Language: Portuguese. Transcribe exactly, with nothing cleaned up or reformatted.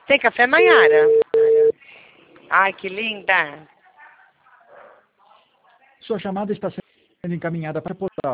Tem café, Maiara? Ai, que linda. Sua chamada está sendo encaminhada para o portal.